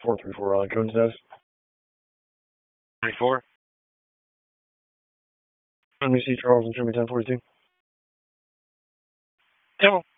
434 on code status. 34. Let me see Charles and show me 1042. Camel.